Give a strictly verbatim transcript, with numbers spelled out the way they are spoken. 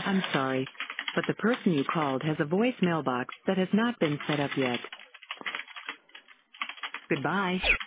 I'm sorry, but the person you called has a voicemail box that has not been set up yet. Goodbye.